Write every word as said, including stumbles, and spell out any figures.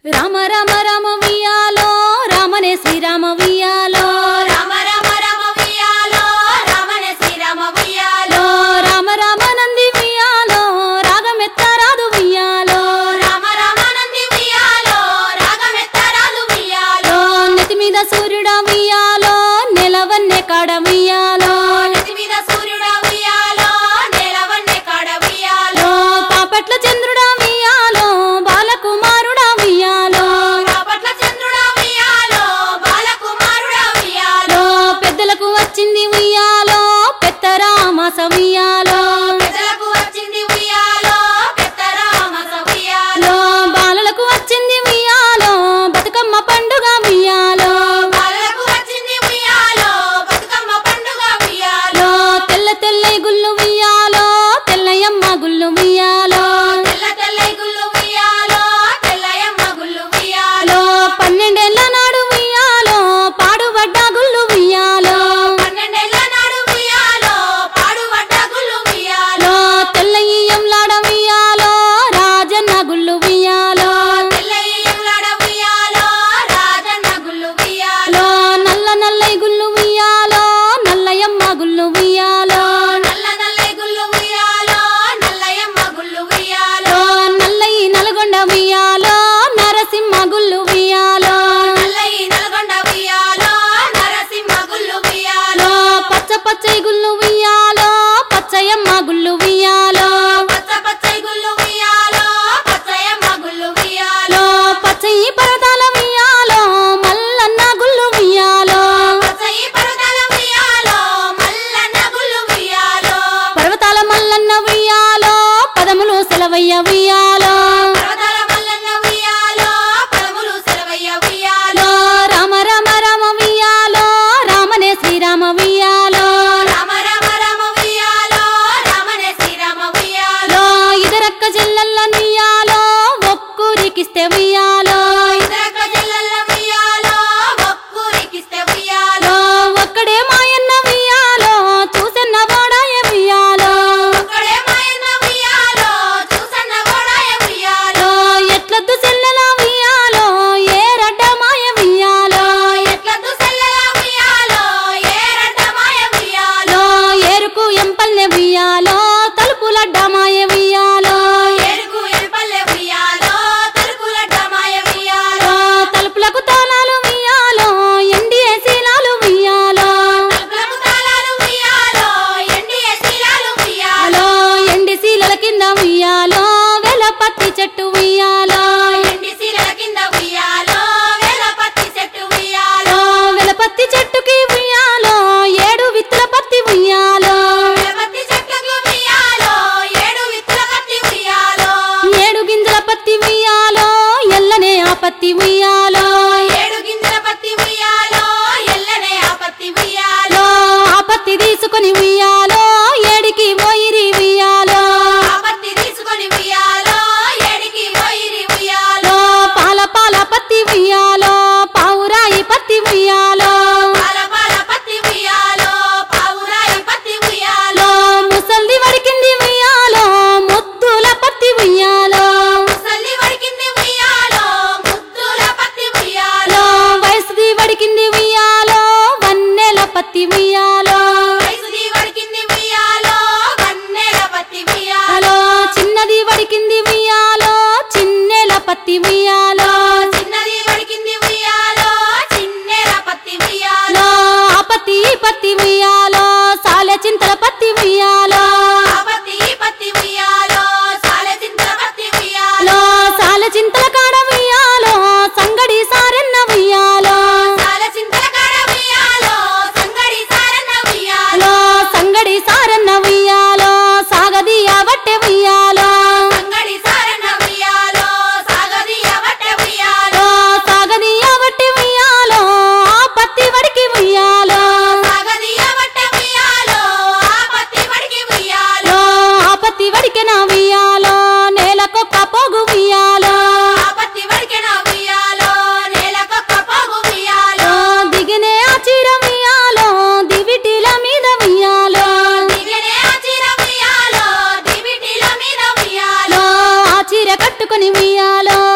రామ రామ రామ వియాలో రామనే శ్రీరామ వియాలో రామ రామ రామ వియాలో రామనే శ్రీరామ వియాలో రామ రామ నంది వియాలో రాగమెత్తరాదు వియాలో రామ రామ నంది వియాలో రాగమెత్తరాదు వియాలో నెత్తి మీద సూర్యుడా వియాలో నెలవన్నె కాడ వియాలో నెత్తి మీద సూర్యుడా వియాలో నెలవన్నె కాడ వియాలో పాపట్ల చంద్రుడా వియాలో బాలకుమారుడా వియాలో పాపట్ల చంద్రుడా వియాలో బాలకుమారుడా వియాలో పెద్దలకు వచ్చింది వియాలో పెత్తరామాస వియాలో పెద్దలకు వచ్చింది వియాలో పెత్తరామాస వియాలో బాలలకు వచ్చింది వియాలో బతుకమ్మ పండుగ వియాలో బాలలకు వచ్చింది వియాలో బతుకమ్మ పండుగ వియాలో తెల్ల తెల్ల గుళ్ళు వియాలో తెల్లయమ్మ గుళ్ళు వియాలో తెల్ల తెల్ల గుళ్ళు వియాలో తెల్లయమ్మ గుళ్ళు వియాలో పన్నెండేళ్ల నాడు వియాలో పాడుబడ్డ గుళ్ళు వియాలో పన్నెండేళ్ల నాడు వియాలో పాడుబడ్డ గుళ్ళు వియాలో తెల్లయ్యంలాడ వియాలో రాజన్న గుళ్ళు వియాలో తెల్లయ్యంలాడ వియాలో రాజన్న గుళ్ళు వియాలో నల్ల నల్లై గుళ్ళు వియాలో నల్లయమ్మ గుళ్ళు వియాలో నల్ల నల్ల గుళ్ళు వియాలో నల్లయమ్మ గుళ్ళు వియాలో నల్లయి నల్గొండ వియాలో నరసింహ గుళ్ళు వియాలో నల్లయి నల్గొండ వియాలో నరసింహ గుళ్ళు వియాలో పచ్చ పచ్చై గుళ్ళు వియాలో పచ్చయమ్మ గుళ్ళు వియాలో పచ్చ పచ్చై గుళ్ళు వియాలో పచ్చయమ్మ గుళ్ళు వియాలో పచ్చయి పరదాల వియాలో మల్లన్న గుళ్ళు వియాలో పచ్చయి పర్వతాల వియాలో మల్లన్న గుళ్ళు వియాలో పర్వతాల మల్లన్న వియాలో పదములు సెలవయ్య వియాలో పర్వతాల మల్లన్న వియాలో పదములు సెలవయ్య వియాలో రామ రామ రామ వియాలో రామనే శ్రీరామ వియాలో రామ రామ రామ వియాలో రామనే శ్రీరామ వియాలో ఇదరక్క జిల్లల్ల వియాలో ఒక్కూరికిస్తే వియాలో ఇదరక్క జిల్లల వియాలో ఒక్కూరికిస్తే వియాలో ఒక్కడే మాయన్న వియాలో చూసన్న వాడాయ వియాలో ఒక్కడే మాయన్న వియాలో చూసన్న గోడాయ వియాలో ఎట్లద్దు సెల్లల వియాలో ఏ రడ్డ మాయ వియాలో ఎట్లద్దు సెల్లల వియాలో ఏరడ్డ మాయ వియాలో ఏరుకు ఎంపల్లె వియాలో తలుపులడ్డ మాయ వియాలో ఎరుకు ఎంపల్లె వియాలో తలుపులడ్డ మాయ వియాలో తలుపులకు తాళాలు వియాలో ఎండి శీలాలు వియాలో తలుపులకు తాళాలు వియాలో ఎండియ శీలాలు వియాలో ఎండి శీలల కింద వియాలో వెల పత్తి చెట్టు వియాలో ఎండి శీలల కింద వియాలో వేల పత్తి చెట్టు వియాలో వెల పత్తి చెట్టుకి వియాలో ఏడు విత్తుల పత్తి వియాలో వేల పత్తి చెట్లకు వియాలో ఏడు విత్తుల పత్తి వియాలో ఏడు గింజల పత్తి వియాలో ఎల్లనే ఆ పత్తి వియాలో ఏడు గింజల పత్తి వియాలో ఎల్లనే ఆ పత్తి వియాలో ఆ పత్తి తీసుకొని వియాలో ఏడికి పోయిరి వియాలో ఆ పత్తి తీసుకొని వియాలో ఏడికి పోయిరి వియాలో పాల పాల పత్తి వియాలో పావురాయి పత్తి వియాలో పాల పాల పత్తి వియాలో పావురాయి పత్తి వియాలో ముసల్ది వడికింది వియాలో ముద్దుల పత్తి వియాలో ముసలి వడికింది వియాలో ముద్దుల పత్తి వియాలో వయసుది వడికింది వియాలో వన్నెల పత్తి వియాలో వయసుది వడికింది వియాలో వన్నెల పత్తి వియాలో చిన్నది వడికింది వియాలో చిన్నెల పత్తి వియాలో చిన్నది వడికింది వియాలో చిన్నెల పత్తి వియాలో ఆ పత్తి ఈ పత్తి వియాలో సాలె చింతల పత్తి వియాలో ఆ పత్తి ఈ పత్తి వియాలో సాలె చింతల పత్తి వియాలో సాలె చింతల కాడ వియాలో సంగడి సారెన్న వియాలో సాలె చింతల కాడ వియాలో సంగడి సారన్న వియాలో సంగడి సారన్న వియాలో సాగదీయ బట్టె వియాలో సంగడి సారన్న వియాలో సాగదీయ బట్టె వియాలో సాగదీయ బట్టె వియాలో ఆ పత్తి వడికి వియాలో సాగదీయ బట్టె వియాలో ఆ పత్తి వడికి వియాలో ఆ పత్తి వడికెన వియాలో నేలకొక్క పోగు వియాలో ఆ పత్తి వడికెన వియాలో నేలకొక్క పోగు వియాలో దిగినే ఆ చీర వియాలో దివిటిల మీద వియాలో దిగనే ఆ చీర వియాలో దివిటిల మీద వియాలో ఆ చీర కట్టుకొని వియాలో